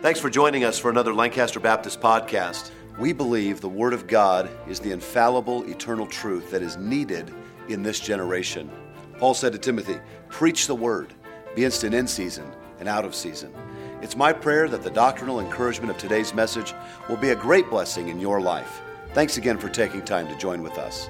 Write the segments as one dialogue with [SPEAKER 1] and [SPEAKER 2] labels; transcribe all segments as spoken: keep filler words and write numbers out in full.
[SPEAKER 1] Thanks for joining us for another Lancaster Baptist podcast. We believe the Word of God is the infallible, eternal truth that is needed in this generation. Paul said to Timothy, preach the Word, be instant in season and out of season. It's my prayer that the doctrinal encouragement of today's message will be a great blessing in your life. Thanks again for taking time to join with us.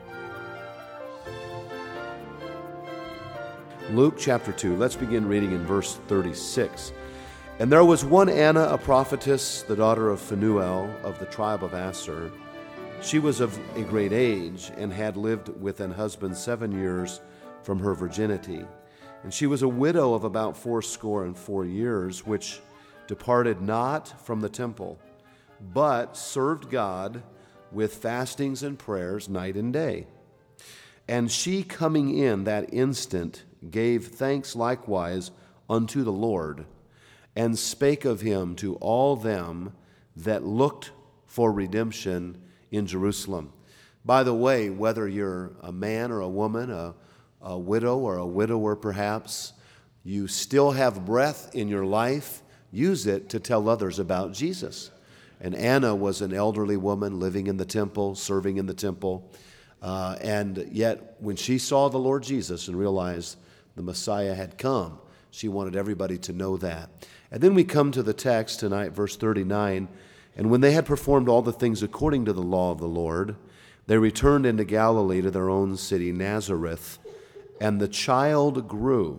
[SPEAKER 2] Luke chapter two, let's begin reading in verse thirty-six. And there was one Anna, a prophetess, the daughter of Phanuel of the tribe of Aser. She was of a great age and had lived with an husband seven years from her virginity. And she was a widow of about fourscore and four years, which departed not from the temple, but served God with fastings and prayers night and day. And she coming in that instant gave thanks likewise unto the Lord, and spake of him to all them that looked for redemption in Jerusalem. By the way, whether you're a man or a woman, a, a widow or a widower perhaps, you still have breath in your life, use it to tell others about Jesus. And Anna was an elderly woman living in the temple, serving in the temple, uh, and yet when she saw the Lord Jesus and realized the Messiah had come, she wanted everybody to know that. And then we come to the text tonight, verse thirty-nine. And when they had performed all the things according to the law of the Lord, they returned into Galilee to their own city, Nazareth. And the child grew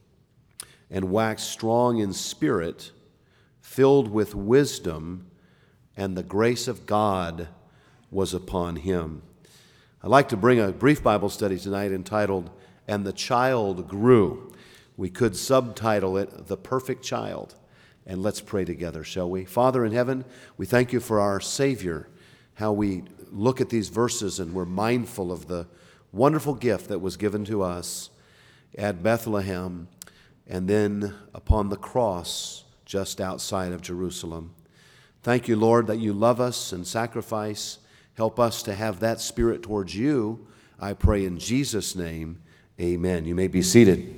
[SPEAKER 2] and waxed strong in spirit, filled with wisdom, and the grace of God was upon him. I'd like to bring a brief Bible study tonight entitled, And the Child Grew. We could subtitle it, The Perfect Child. And let's pray together, shall we? Father in heaven, we thank you for our Savior, how we look at these verses and we're mindful of the wonderful gift that was given to us at Bethlehem and then upon the cross just outside of Jerusalem. Thank you, Lord, that you love us and sacrifice. Help us to have that spirit towards you. I pray in Jesus' name, amen. You may be seated.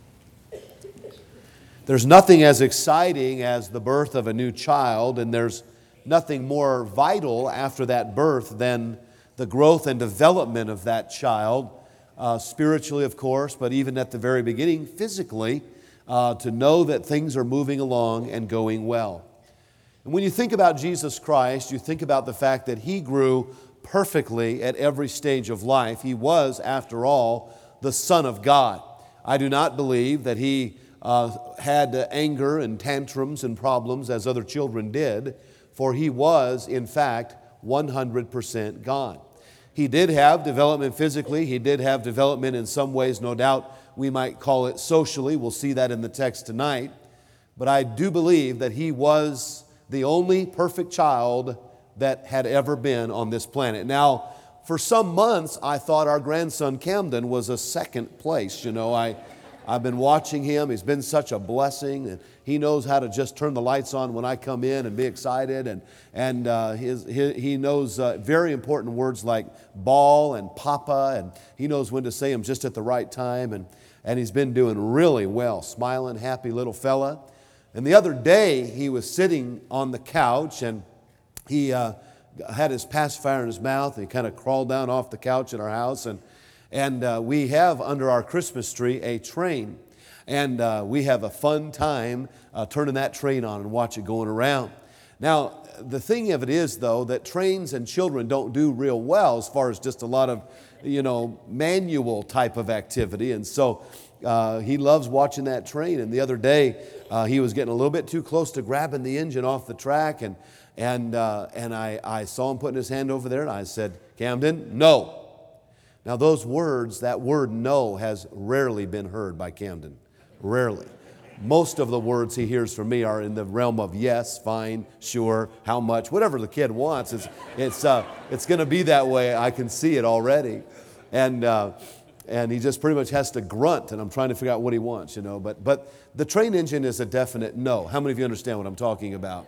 [SPEAKER 2] There's nothing as exciting as the birth of a new child, and there's nothing more vital after that birth than the growth and development of that child, uh, spiritually, of course, but even at the very beginning, physically, uh, to know that things are moving along and going well. And when you think about Jesus Christ, you think about the fact that He grew perfectly at every stage of life. He was, after all, the Son of God. I do not believe that He uh, had anger and tantrums and problems as other children did, for He was, in fact, one hundred percent God. He did have development physically. He did have development in some ways, no doubt we might call it socially. We'll see that in the text tonight. But I do believe that He was the only perfect child that had ever been on this planet. Now, for some months, I thought our grandson Camden was a second place. You know, I, I've been watching him. He's been such a blessing, and he knows how to just turn the lights on when I come in and be excited. And and uh, his, his, he knows uh, very important words like ball and papa, and he knows when to say them just at the right time. And and he's been doing really well, smiling, happy little fella. And the other day, he was sitting on the couch, and he uh, had his pacifier in his mouth, and he kind of crawled down off the couch in our house. And, and uh, we have under our Christmas tree a train. And uh, we have a fun time uh, turning that train on and watch it going around. Now, the thing of it is, though, that trains and children don't do real well as far as just a lot of, you know, manual type of activity. And so uh, he loves watching that train. And the other day, uh, he was getting a little bit too close to grabbing the engine off the track. And and uh, and I, I saw him putting his hand over there, and I said, Camden, no. Now, those words, that word no has rarely been heard by Camden. Rarely. Most of the words he hears from me are in the realm of yes, fine, sure, how much, whatever the kid wants. It's it's uh, it's going to be that way. I can see it already, and uh, and he just pretty much has to grunt. And I'm trying to figure out what he wants, you know. But but the train engine is a definite no. How many of you understand what I'm talking about?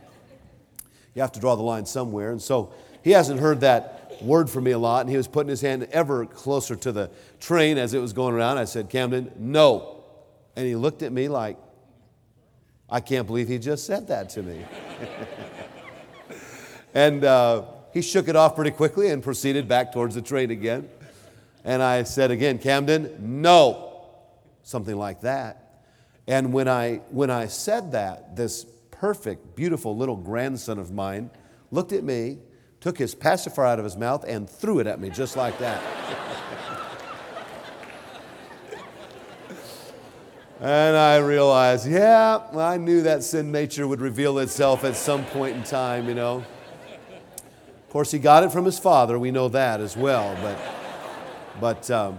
[SPEAKER 2] You have to draw the line somewhere, and so he hasn't heard that word from me a lot. And he was putting his hand ever closer to the train as it was going around. I said, Camden, no. And he looked at me like, I can't believe he just said that to me. And uh, he shook it off pretty quickly and proceeded back towards the train again. And I said again, Camden, no, something like that. And when I, when I said that, this perfect, beautiful little grandson of mine looked at me, took his pacifier out of his mouth, and threw it at me just like that. And I realized, yeah, I knew that sin nature would reveal itself at some point in time, you know. Of course, he got it from his father. We know that as well. But, but, um,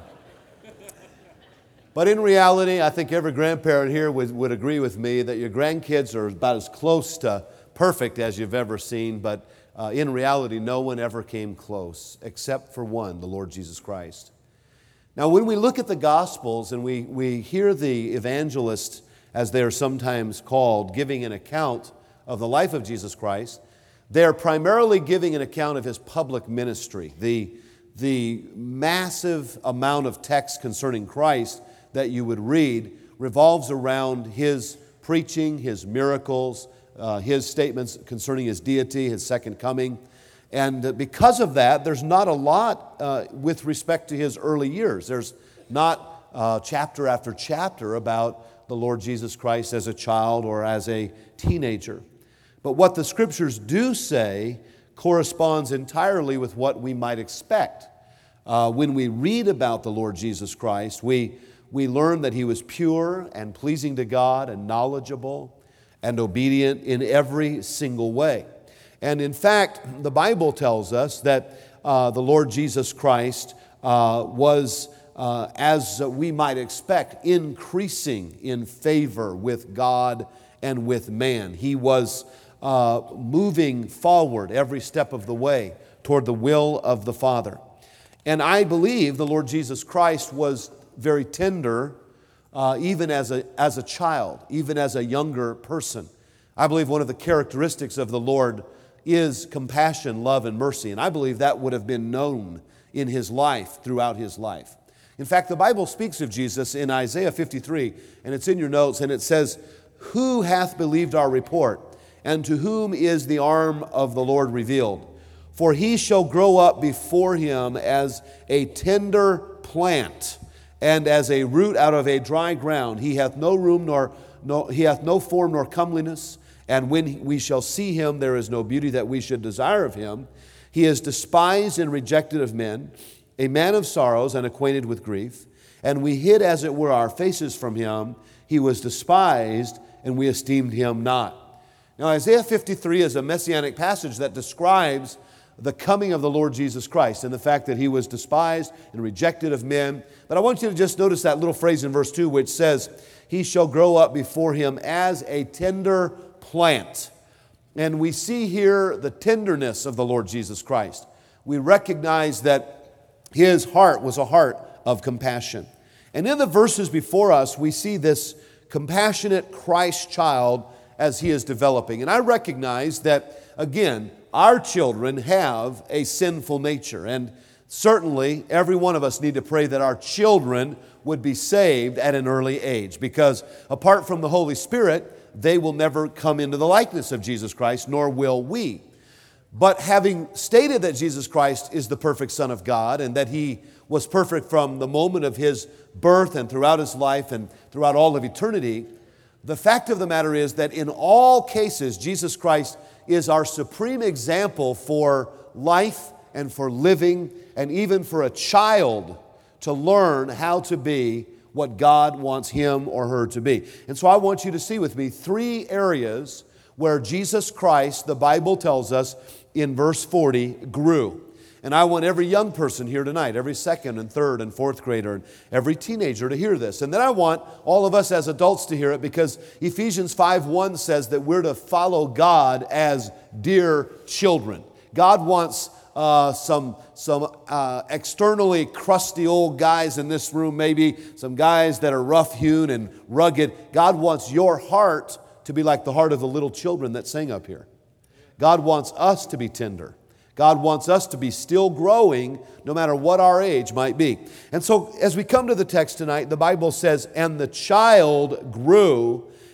[SPEAKER 2] but in reality, I think every grandparent here would, would agree with me that your grandkids are about as close to perfect as you've ever seen. But uh, in reality, no one ever came close except for one, the Lord Jesus Christ. Now, when we look at the Gospels and we, we hear the evangelists, as they are sometimes called, giving an account of the life of Jesus Christ, they are primarily giving an account of his public ministry. The, the massive amount of text concerning Christ that you would read revolves around his preaching, his miracles, uh, his statements concerning his deity, his second coming. And because of that, there's not a lot uh, with respect to his early years. There's not uh, chapter after chapter about the Lord Jesus Christ as a child or as a teenager. But what the Scriptures do say corresponds entirely with what we might expect. Uh, when we read about the Lord Jesus Christ, we, we learn that he was pure and pleasing to God and knowledgeable and obedient in every single way. And in fact, the Bible tells us that uh, the Lord Jesus Christ uh, was, uh, as we might expect, increasing in favor with God and with man. He was uh, moving forward every step of the way toward the will of the Father. And I believe the Lord Jesus Christ was very tender, uh, even as a, as a child, even as a younger person. I believe one of the characteristics of the Lord is compassion, love, and mercy. And I believe that would have been known in his life, throughout his life. In fact, the Bible speaks of Jesus in Isaiah fifty-three, and it's in your notes, and it says, "Who hath believed our report? And to whom is the arm of the Lord revealed? For he shall grow up before him as a tender plant, and as a root out of a dry ground. He hath no room nor no, he hath no form nor comeliness. And when we shall see him, there is no beauty that we should desire of him. He is despised and rejected of men, a man of sorrows and acquainted with grief. And we hid, as it were, our faces from him. He was despised, and we esteemed him not." Now, Isaiah fifty-three is a messianic passage that describes the coming of the Lord Jesus Christ and the fact that he was despised and rejected of men. But I want you to just notice that little phrase in verse two, which says, "He shall grow up before him as a tender plant." And we see here the tenderness of the Lord Jesus Christ. We recognize that his heart was a heart of compassion. And in the verses before us, we see this compassionate Christ child as he is developing. And I recognize that, again, our children have a sinful nature. And certainly, every one of us need to pray that our children would be saved at an early age. Because apart from the Holy Spirit, they will never come into the likeness of Jesus Christ, nor will we. But having stated that Jesus Christ is the perfect Son of God and that he was perfect from the moment of his birth and throughout his life and throughout all of eternity, the fact of the matter is that in all cases, Jesus Christ is our supreme example for life and for living, and even for a child to learn how to be what God wants him or her to be. And so I want you to see with me three areas where Jesus Christ, the Bible tells us in verse forty, grew. And I want every young person here tonight, every second and third and fourth grader, and every teenager to hear this. And then I want all of us as adults to hear it, because Ephesians five one says that we're to follow God as dear children. God wants Uh, some some uh, externally crusty old guys in this room, maybe some guys that are rough-hewn and rugged. God wants your heart to be like the heart of the little children that sang up here. God wants us to be tender. God wants us to be still growing no matter what our age might be. And so as we come to the text tonight, the Bible says, "And the child grew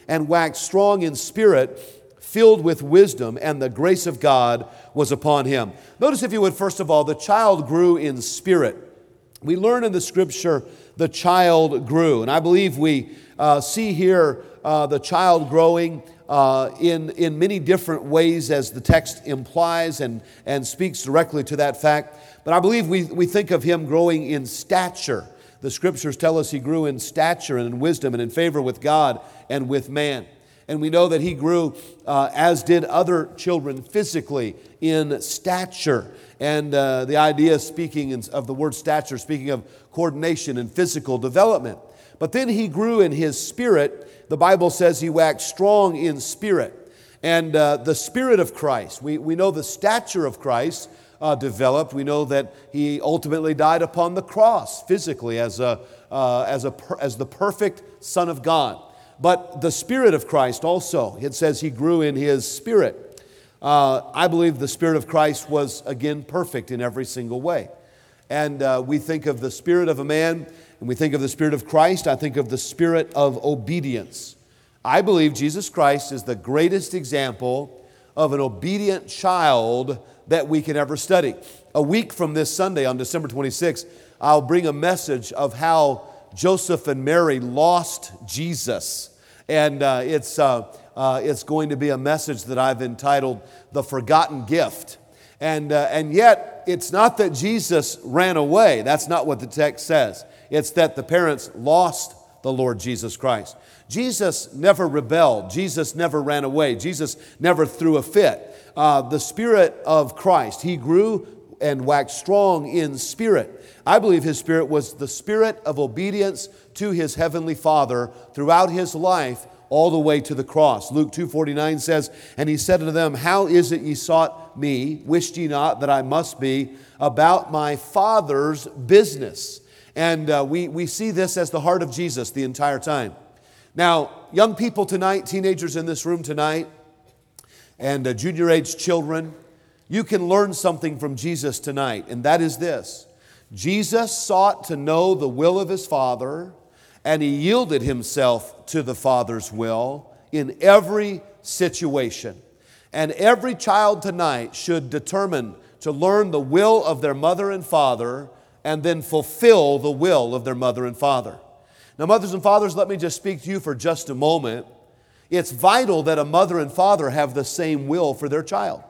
[SPEAKER 2] and waxed strong in spirit, filled with wisdom, and the grace of God was upon him. Notice, if you would, first of all, the child grew in spirit. We learn in the Scripture the child grew. And I believe we uh, see here uh, the child growing uh, in, in many different ways, as the text implies and, and speaks directly to that fact. But I believe we, we think of him growing in stature. The Scriptures tell us he grew in stature and in wisdom and in favor with God and with man. And we know that he grew, uh, as did other children, physically in stature. And uh, the idea, speaking of the word stature, speaking of coordination and physical development. But then he grew in his spirit. The Bible says he waxed strong in spirit. And uh, the Spirit of Christ, we, we know the stature of Christ uh, developed. We know that he ultimately died upon the cross physically as, a, uh, as, a, as the perfect Son of God. But the Spirit of Christ also, it says he grew in his spirit. Uh, I believe the Spirit of Christ was, again, perfect in every single way. And uh, we think of the spirit of a man, and we think of the Spirit of Christ. I think of the spirit of obedience. I believe Jesus Christ is the greatest example of an obedient child that we can ever study. A week from this Sunday, on December twenty-sixth, I'll bring a message of how Joseph and Mary lost Jesus. And uh, it's, uh, uh, it's going to be a message that I've entitled The Forgotten Gift. And, uh, and yet, it's not that Jesus ran away. That's not what the text says. It's that the parents lost the Lord Jesus Christ. Jesus never rebelled. Jesus never ran away. Jesus never threw a fit. Uh, the Spirit of Christ, he grew and waxed strong in spirit. I believe his spirit was the spirit of obedience to his heavenly Father throughout his life, all the way to the cross. Luke two forty-nine says, "And he said unto them, How is it ye sought me? Wished ye not that I must be about my Father's business?" And uh, we, we see this as the heart of Jesus the entire time. Now, young people tonight, teenagers in this room tonight, and uh, junior age children, you can learn something from Jesus tonight, and that is this. Jesus sought to know the will of his Father, and he yielded himself to the Father's will in every situation. And every child tonight should determine to learn the will of their mother and father and then fulfill the will of their mother and father. Now, mothers and fathers, let me just speak to you for just a moment. It's vital that a mother and father have the same will for their child.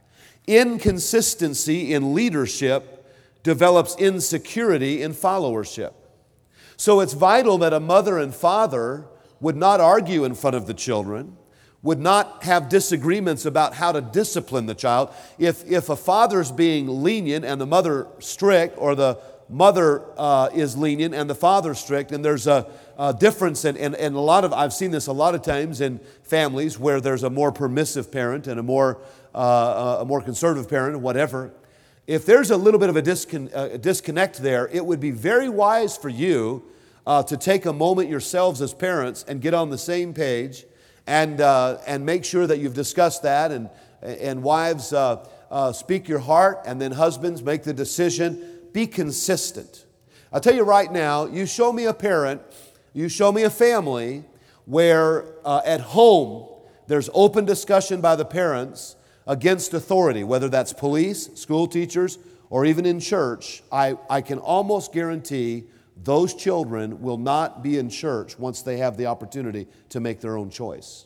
[SPEAKER 2] Inconsistency in leadership develops insecurity in followership. So it's vital that a mother and father would not argue in front of the children, would not have disagreements about how to discipline the child. If, if a father's being lenient and the mother strict, or the mother uh, is lenient and the father strict, and there's a, a difference, and, and, and a lot of, I've seen this a lot of times in families where there's a more permissive parent and a more, uh, a more conservative parent, whatever. If there's a little bit of a discon- uh, disconnect there, it would be very wise for you uh, to take a moment yourselves as parents and get on the same page and uh, and make sure that you've discussed that. And, and wives, uh, uh, speak your heart, and then husbands, make the decision. Be consistent. I'll tell you right now, you show me a parent, you show me a family where uh, at home there's open discussion by the parents against authority, whether that's police, school teachers, or even in church. I, I can almost guarantee those children will not be in church once they have the opportunity to make their own choice.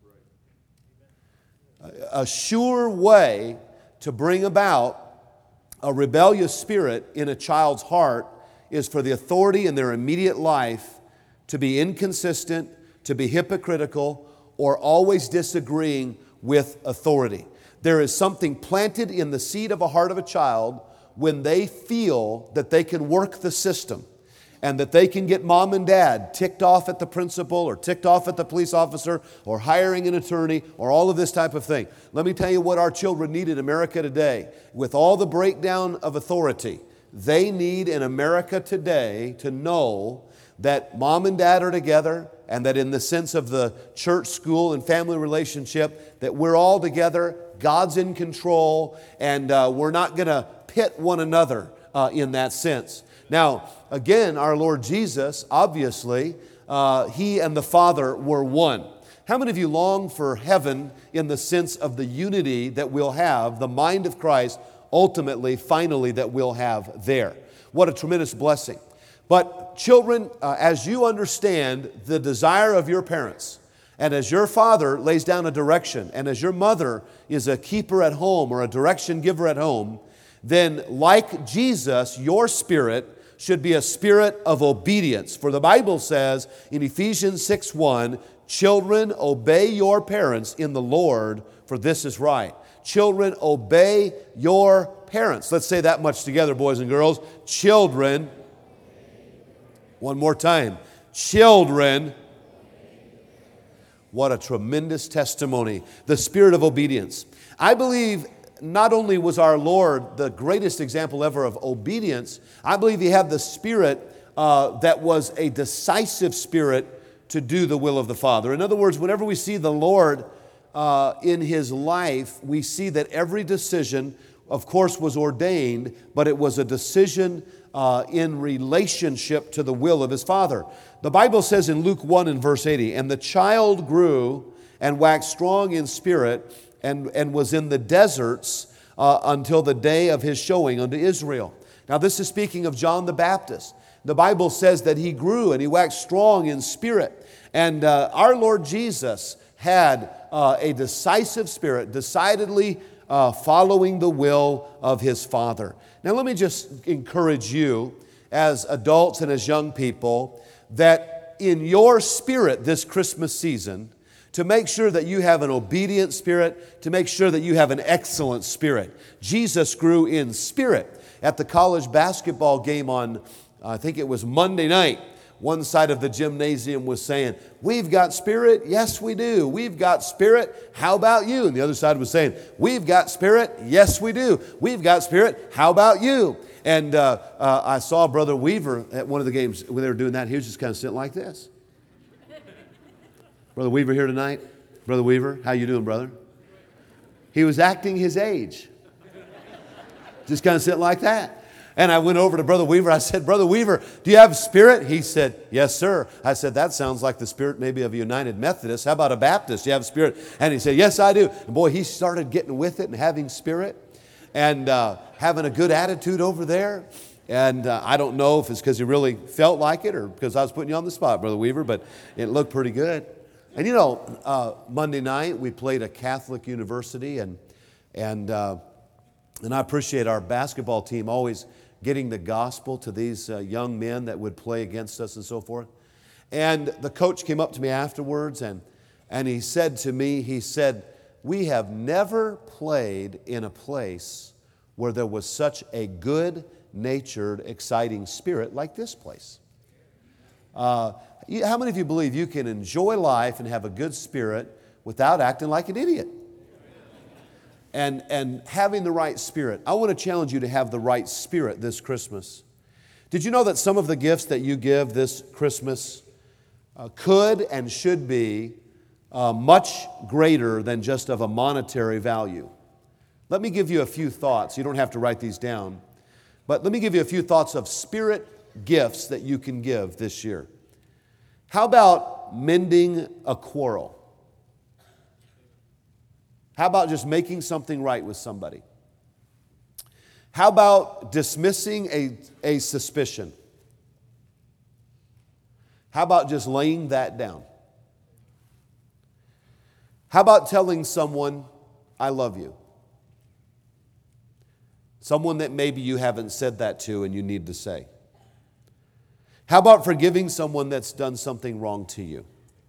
[SPEAKER 2] A, a sure way to bring about a rebellious spirit in a child's heart is for the authority in their immediate life to be inconsistent, to be hypocritical, or always disagreeing with authority. There is something planted in the seed of a heart of a child when they feel that they can work the system and that they can get mom and dad ticked off at the principal or ticked off at the police officer or hiring an attorney or all of this type of thing. Let me tell you what our children need in America today. With all the breakdown of authority, they need in America today to know that mom and dad are together, and that in the sense of the church, school, and family relationship, that we're all together, God's in control, and uh, we're not going to pit one another uh, in that sense. Now, again, our Lord Jesus, obviously, uh, He and the Father were one. How many of you long for heaven in the sense of the unity that we'll have, the mind of Christ, ultimately, finally, that we'll have there? What a tremendous blessing. But children, uh, as you understand the desire of your parents, and as your father lays down a direction, and as your mother is a keeper at home or a direction giver at home, then like Jesus, your spirit should be a spirit of obedience. For the Bible says in Ephesians six one, children, obey your parents in the Lord, for this is right. Children, obey your parents. Let's say that much together, boys and girls. Children, one more time. Children, what a tremendous testimony. The spirit of obedience. I believe not only was our Lord the greatest example ever of obedience, I believe He had the spirit uh, that was a decisive spirit to do the will of the Father. In other words, whenever we see the Lord uh, in His life, we see that every decision, of course, was ordained, but it was a decision uh, in relationship to the will of His Father. The Bible says in Luke one and verse eighty, and the child grew and waxed strong in spirit and, and was in the deserts uh, until the day of His showing unto Israel. Now this is speaking of John the Baptist. The Bible says that he grew and he waxed strong in spirit. And uh, our Lord Jesus had uh, a decisive spirit, decidedly uh, following the will of His Father. Now let me just encourage you as adults and as young people that in your spirit this Christmas season, to make sure that you have an obedient spirit, to make sure that you have an excellent spirit. Jesus grew in spirit. At the college basketball game on I think it was Monday night, one side of the gymnasium was saying, we've got spirit, yes we do. We've got spirit, how about you? And the other side was saying, we've got spirit, yes we do. We've got spirit, how about you? And uh, uh, I saw Brother Weaver at one of the games when they were doing that. He was just kind of sitting like this. Brother Weaver here tonight? Brother Weaver, how you doing, brother? He was acting his age. Just kind of sitting like that. And I went over to Brother Weaver. I said, Brother Weaver, do you have spirit? He said, yes, sir. I said, that sounds like the spirit maybe of a United Methodist. How about a Baptist? Do you have spirit? And he said, yes, I do. And boy, he started getting with it and having spirit and uh, having a good attitude over there. And uh, I don't know if it's because he really felt like it or because I was putting you on the spot, Brother Weaver, but it looked pretty good. And you know, uh, Monday night we played a Catholic university, and and uh, and I appreciate our basketball team always getting the gospel to these uh, young men that would play against us and so forth. And the coach came up to me afterwards and, and he said to me, he said, we have never played in a place where there was such a good-natured, exciting spirit like this place. Uh, how many of you believe you can enjoy life and have a good spirit without acting like an idiot? And, and having the right spirit. I want to challenge you to have the right spirit this Christmas. Did you know that some of the gifts that you give this Christmas uh, could and should be uh, much greater than just of a monetary value? Let me give you a few thoughts. You don't have to write these down. But let me give you a few thoughts of spirit gifts that you can give this year. How about mending a quarrel? How about just making something right with somebody? How about dismissing a, a suspicion? How about just laying that down? How about telling someone, I love you? Someone that maybe you haven't said that to and you need to say. How about forgiving someone that's done something wrong to you?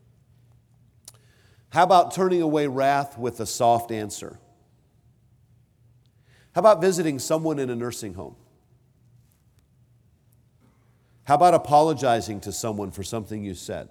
[SPEAKER 2] How about turning away wrath with a soft answer? How about visiting someone in a nursing home? How about apologizing to someone for something you said?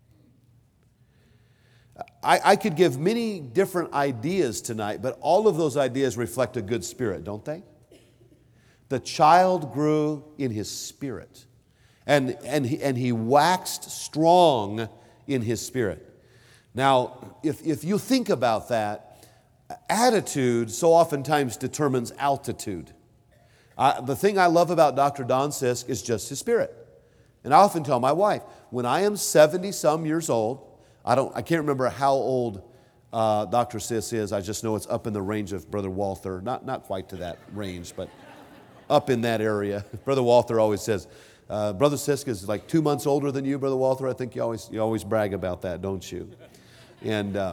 [SPEAKER 2] I, I could give many different ideas tonight, but all of those ideas reflect a good spirit, don't they? The child grew in his spirit, and, and, he, and he waxed strong in his spirit. Now, if, if you think about that, attitude so oftentimes determines altitude. I, the thing I love about Doctor Don Sisk is just his spirit. And I often tell my wife, when I am seventy-some years old, I don't. I can't remember how old uh, Doctor Sis is. I just know it's up in the range of Brother Walther. Not not quite to that range, but up in that area. Brother Walther always says, uh, Brother Sisk is like two months older than you, Brother Walther. I think you always you always brag about that, don't you? And uh,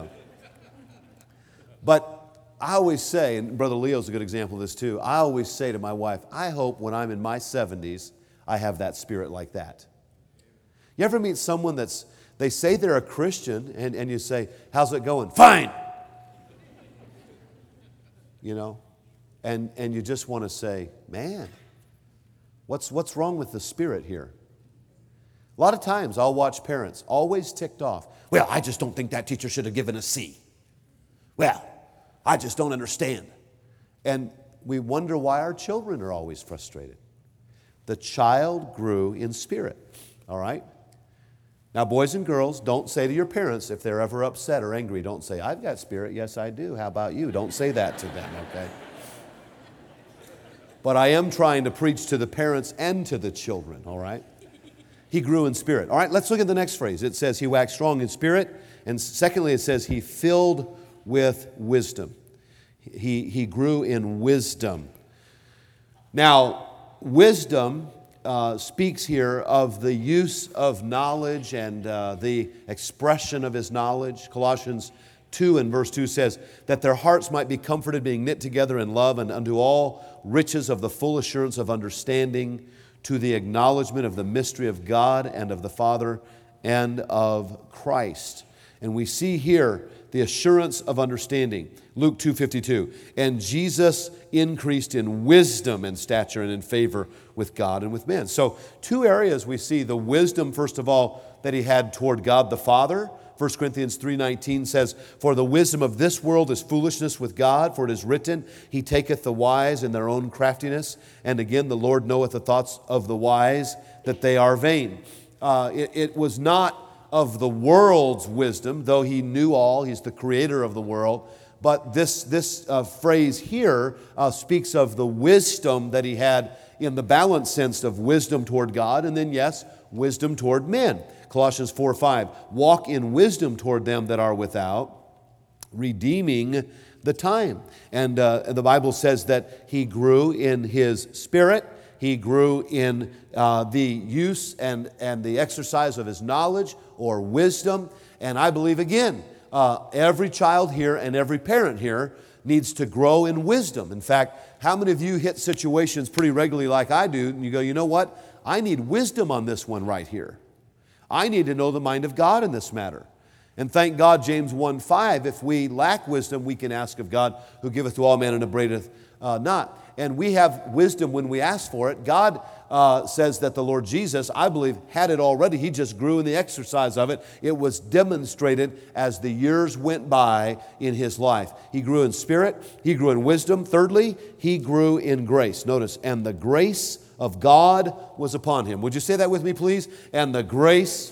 [SPEAKER 2] but I always say, and Brother Leo's a good example of this too. I always say to my wife, I hope when I'm in my seventies, I have that spirit like that. You ever meet someone that's they say they're a Christian, and, and you say, how's it going? Fine. You know, and and you just want to say, man, what's what's wrong with the spirit here? A lot of times I'll watch parents always ticked off. Well, I just don't think that teacher should have given a C. Well, I just don't understand. And we wonder why our children are always frustrated. The child grew in spirit, all right? Now, boys and girls, don't say to your parents if they're ever upset or angry, don't say, I've got spirit. Yes, I do. How about you? Don't say that to them, okay? But I am trying to preach to the parents and to the children, all right? He grew in spirit. All right, let's look at the next phrase. It says he waxed strong in spirit. And secondly, it says he filled with wisdom. He, he grew in wisdom. Now, wisdom uh, speaks here of the use of knowledge and uh, the expression of his knowledge. Colossians two and verse two says, that their hearts might be comforted, being knit together in love, and unto all riches of the full assurance of understanding, to the acknowledgement of the mystery of God and of the Father and of Christ. And we see here the assurance of understanding. Luke two fifty-two. And Jesus increased in wisdom and stature and in favor with God and with men. So two areas we see the wisdom, first of all, that he had toward God the Father. First Corinthians three nineteen says, for the wisdom of this world is foolishness with God, for it is written, he taketh the wise in their own craftiness. And again, the Lord knoweth the thoughts of the wise, that they are vain. Uh, it, it was not of the world's wisdom, though he knew all, he's the creator of the world. But this, this uh, phrase here uh, speaks of the wisdom that he had in the balanced sense of wisdom toward God, and then, yes, wisdom toward men. Colossians four five, walk in wisdom toward them that are without, redeeming the time. And uh, the Bible says that he grew in his spirit. He grew in uh, the use and, and the exercise of his knowledge or wisdom. And I believe, again, uh, every child here and every parent here needs to grow in wisdom. In fact, how many of you hit situations pretty regularly like I do, and you go, you know what? I need wisdom on this one right here. I need to know the mind of God in this matter. And thank God, James one five, if we lack wisdom, we can ask of God, who giveth to all men and upbraideth uh, not. And we have wisdom when we ask for it. God uh, says that the Lord Jesus, I believe, had it already. He just grew in the exercise of it. It was demonstrated as the years went by in his life. He grew in spirit. He grew in wisdom. Thirdly, he grew in grace. Notice, and the grace of God was upon him. Would you say that with me, please? And the grace.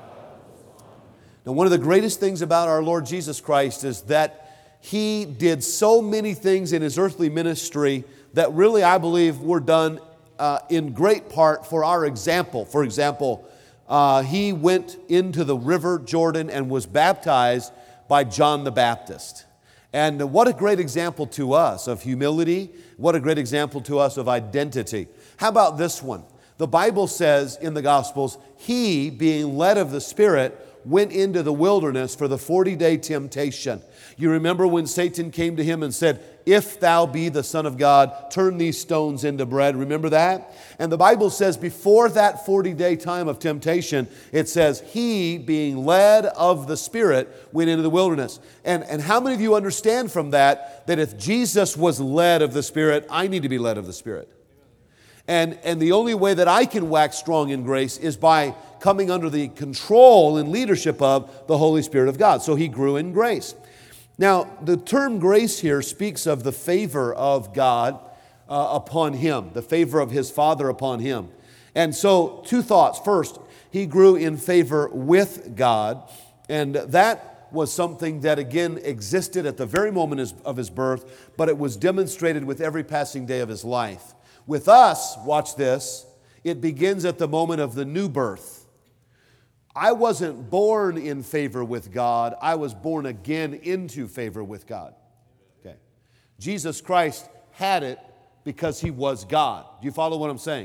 [SPEAKER 2] Now, one of the greatest things about our Lord Jesus Christ is that he did so many things in his earthly ministry that really, I believe, were done uh, in great part for our example. For example, uh, he went into the river Jordan and was baptized by John the Baptist. And what a great example to us of humility. What a great example to us of identity. How about this one? The Bible says in the Gospels, he, being led of the Spirit, went into the wilderness for the forty-day temptation. You remember when Satan came to him and said, if thou be the Son of God, turn these stones into bread. Remember that? And the Bible says before that forty-day time of temptation, it says, he, being led of the Spirit, went into the wilderness. And, and how many of you understand from that, that if Jesus was led of the Spirit, I need to be led of the Spirit? And, and the only way that I can wax strong in grace is by coming under the control and leadership of the Holy Spirit of God. So he grew in grace. Now, the term grace here speaks of the favor of God uh, upon him, the favor of his Father upon him. And so, two thoughts. First, he grew in favor with God, and that was something that again existed at the very moment of his birth, but it was demonstrated with every passing day of his life. With us, watch this, it begins at the moment of the new birth. I wasn't born in favor with God. I was born again into favor with God. Okay. Jesus Christ had it because He was God. Do you follow what I'm saying?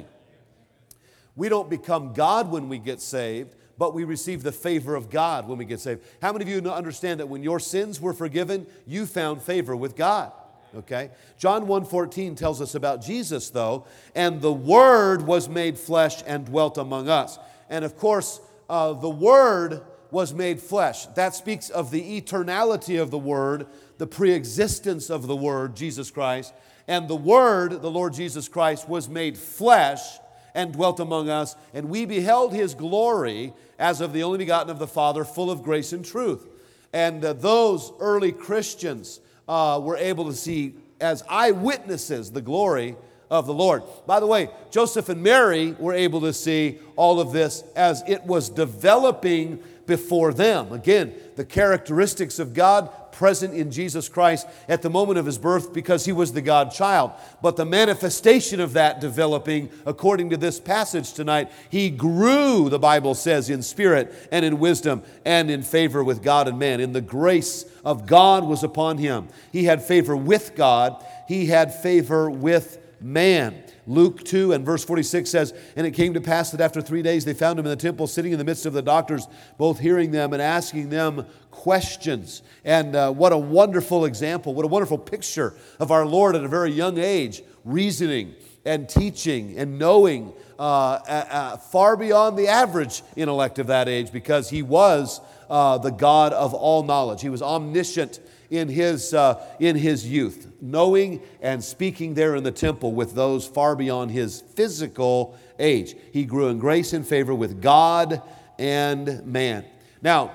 [SPEAKER 2] We don't become God when we get saved, but we receive the favor of God when we get saved. How many of you understand that when your sins were forgiven, you found favor with God? Okay? John one fourteen tells us about Jesus, though, and the Word was made flesh and dwelt among us. And of course, uh, the Word was made flesh. That speaks of the eternality of the Word, the preexistence of the Word, Jesus Christ. And the Word, the Lord Jesus Christ, was made flesh and dwelt among us, and we beheld His glory as of the only begotten of the Father, full of grace and truth. And uh, those early Christians uh, were able to see as eyewitnesses the glory of the Lord. By the way, Joseph and Mary were able to see all of this as it was developing before them. Again, the characteristics of God present in Jesus Christ at the moment of His birth because He was the God child. But the manifestation of that developing, according to this passage tonight, He grew, the Bible says, in spirit and in wisdom and in favor with God and man. And the grace of God was upon Him. He had favor with God. He had favor with man. Luke two and verse forty-six says, "And it came to pass that after three days they found Him in the temple, sitting in the midst of the doctors, both hearing them and asking them questions." And uh, what a wonderful example, what a wonderful picture of our Lord at a very young age, reasoning and teaching and knowing uh, uh, uh, far beyond the average intellect of that age, because He was uh, the God of all knowledge. He was omniscient in his, uh, in his youth, knowing and speaking there in the temple with those far beyond his physical age. He grew in grace and favor with God and man. Now,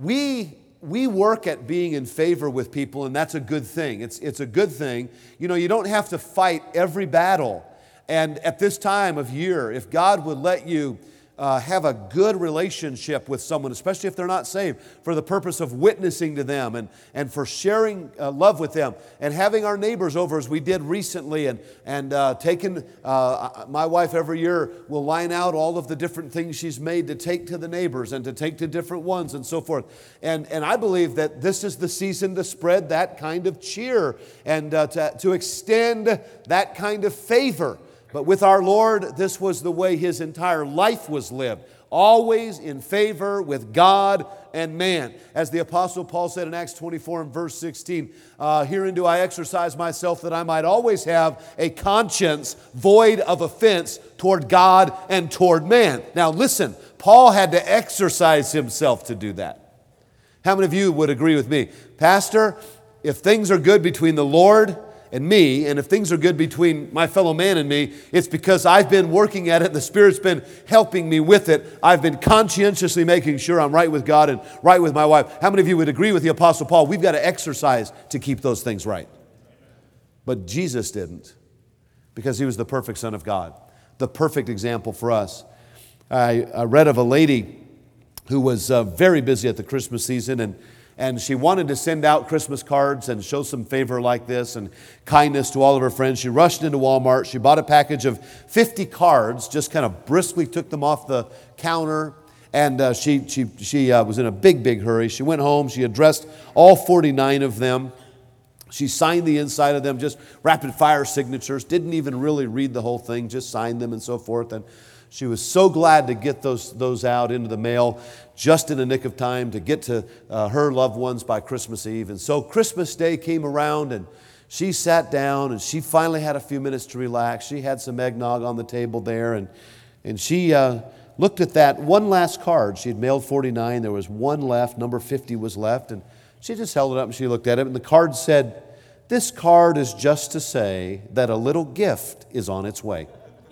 [SPEAKER 2] we we work at being in favor with people, and that's a good thing. It's, it's a good thing. You know, you don't have to fight every battle. And at this time of year, if God would let you Uh, have a good relationship with someone, especially if they're not saved, for the purpose of witnessing to them and, and for sharing uh, love with them and having our neighbors over as we did recently and, and uh, taking, uh, my wife every year will line out all of the different things she's made to take to the neighbors and to take to different ones and so forth. And, and I believe that this is the season to spread that kind of cheer and uh, to, to extend that kind of favor. But with our Lord, this was the way His entire life was lived, always in favor with God and man. As the Apostle Paul said in Acts twenty-four and verse sixteen, uh, "Herein do I exercise myself that I might always have a conscience void of offense toward God and toward man." Now listen, Paul had to exercise himself to do that. How many of you would agree with me? Pastor, if things are good between the Lord and me, and if things are good between my fellow man and me, it's because I've been working at it, the Spirit's been helping me with it. I've been conscientiously making sure I'm right with God and right with my wife. How many of you would agree with the Apostle Paul? We've got to exercise to keep those things right. But Jesus didn't, because He was the perfect Son of God, the perfect example for us. I, I read of a lady who was uh, very busy at the Christmas season, and And she wanted to send out Christmas cards and show some favor like this and kindness to all of her friends. She rushed into Walmart. She bought a package of fifty cards, just kind of briskly took them off the counter. And uh, she, she, she uh, was in a big, big hurry. She went home. She addressed all forty-nine of them. She signed the inside of them, just rapid fire signatures. Didn't even really read the whole thing, just signed them and so forth. And she was so glad to get those, those out into the mail just in the nick of time to get to uh, her loved ones by Christmas Eve. And so Christmas Day came around, and she sat down, and she finally had a few minutes to relax. She had some eggnog on the table there, and, and she uh, looked at that one last card. She had mailed forty-nine. There was one left. Number fifty was left. And she just held it up, and she looked at it, and the card said, "This card is just to say that a little gift is on its way."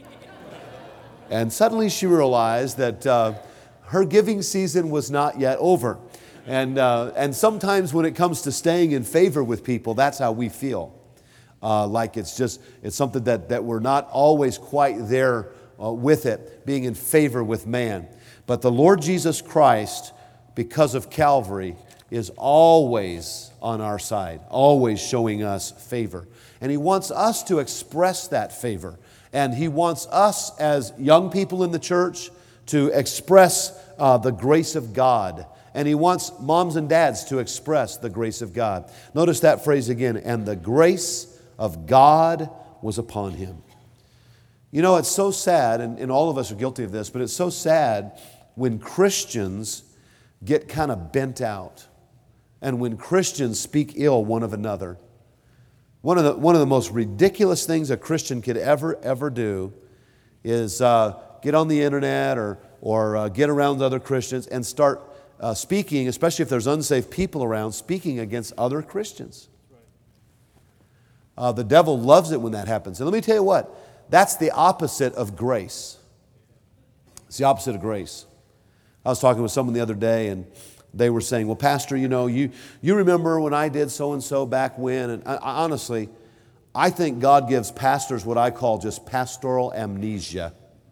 [SPEAKER 2] And suddenly she realized that uh, her giving season was not yet over. And, uh, and sometimes when it comes to staying in favor with people, that's how we feel. Uh, like it's just, it's something that, that we're not always quite there uh, with it, being in favor with man. But the Lord Jesus Christ, because of Calvary, is always on our side, always showing us favor. And He wants us to express that favor. And He wants us as young people in the church to express uh, the grace of God. And he wants moms and dads to express the grace of God. Notice that phrase again, and the grace of God was upon him. You know, it's so sad, and, and all of us are guilty of this, but it's so sad when Christians get kind of bent out and when Christians speak ill one of another. One of the, one of the most ridiculous things a Christian could ever, ever do is uh, get on the internet or, or uh, get around other Christians and start uh, speaking, especially if there's unsafe people around, speaking against other Christians. Uh, the devil loves it when that happens. And let me tell you what, that's the opposite of grace. It's the opposite of grace. I was talking with someone the other day, and they were saying, well, Pastor, you know, you, you remember when I did so-and-so back when? And I, I, honestly, I think God gives pastors what I call just pastoral amnesia.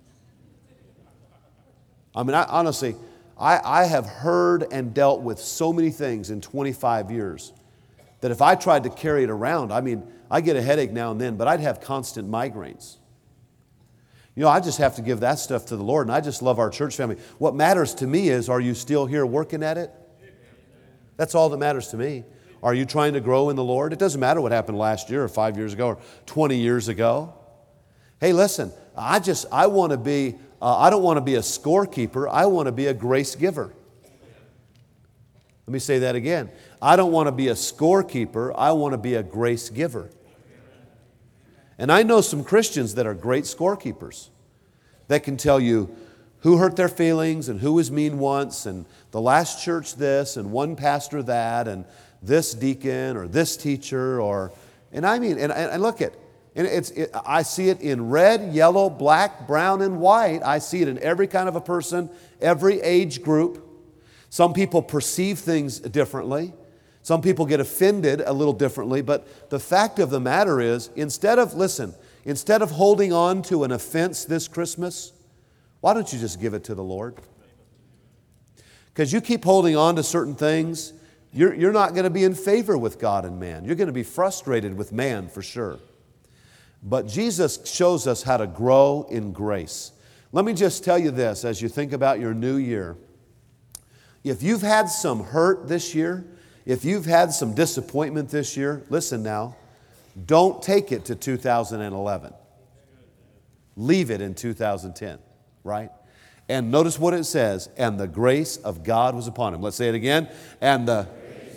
[SPEAKER 2] I mean, I, honestly, I, I have heard and dealt with so many things in twenty-five years that if I tried to carry it around, I mean, I get a headache now and then, but I'd have constant migraines. You know, I just have to give that stuff to the Lord, and I just love our church family. What matters to me is, are you still here working at it? That's all that matters to me. Are you trying to grow in the Lord? It doesn't matter what happened last year or five years ago or twenty years ago. Hey, listen, I just, I want to be, uh, I don't want to be a scorekeeper. I want to be a grace giver. Let me say that again. I don't want to be a scorekeeper. I want to be a grace giver. And I know some Christians that are great scorekeepers that can tell you who hurt their feelings and who was mean once and the last church this and one pastor that and this deacon or this teacher or, and I mean, and, and look at, and it's, it, I see it in red, yellow, black, brown, and white. I see it in every kind of a person, every age group. Some people perceive things differently. Some people get offended a little differently, but the fact of the matter is, instead of, listen, instead of holding on to an offense this Christmas, why don't you just give it to the Lord? Because you keep holding on to certain things, you're, you're not going to be in favor with God and man. You're going to be frustrated with man for sure. But Jesus shows us how to grow in grace. Let me just tell you this as you think about your new year. If you've had some hurt this year, if you've had some disappointment this year, listen now, don't take it to two thousand eleven. Leave it in two thousand ten, right? And notice what it says, and the grace of God was upon him. Let's say it again. And the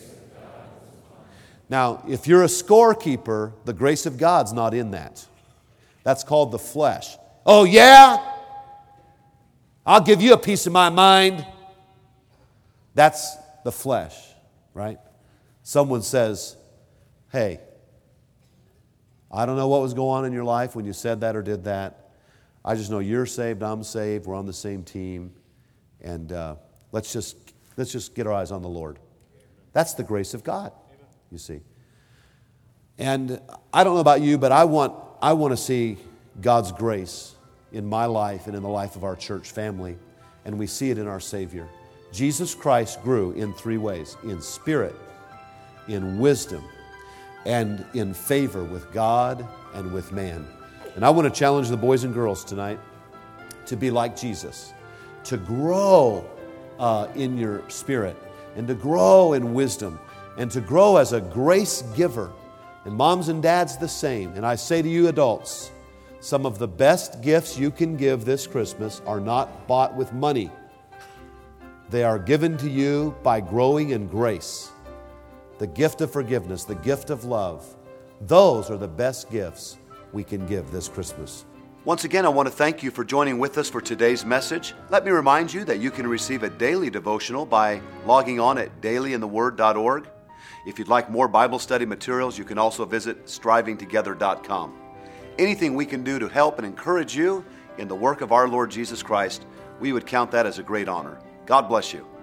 [SPEAKER 2] Now, if you're a scorekeeper, the grace of God's not in that. That's called the flesh. Oh yeah? I'll give you a piece of my mind. That's the flesh. Right? Someone says, hey, I don't know what was going on in your life when you said that or did that. I just know you're saved, I'm saved, we're on the same team, and uh, let's just let's just get our eyes on the Lord. That's the grace of God, you see. And I don't know about you, but I want I want to see God's grace in my life and in the life of our church family, and we see it in our Savior. Jesus Christ grew in three ways: in spirit, in wisdom, and in favor with God and with man. And I want to challenge the boys and girls tonight to be like Jesus, to grow uh, in your spirit, and to grow in wisdom, and to grow as a grace giver. And moms and dads the same. And I say to you adults, some of the best gifts you can give this Christmas are not bought with money. They are given to you by growing in grace. The gift of forgiveness, the gift of love. Those are the best gifts we can give this Christmas.
[SPEAKER 1] Once again, I want to thank you for joining with us for today's message. Let me remind you that you can receive a daily devotional by logging on at daily in the word dot org. If you'd like more Bible study materials, you can also visit striving together dot com. Anything we can do to help and encourage you in the work of our Lord Jesus Christ, we would count that as a great honor. God bless you.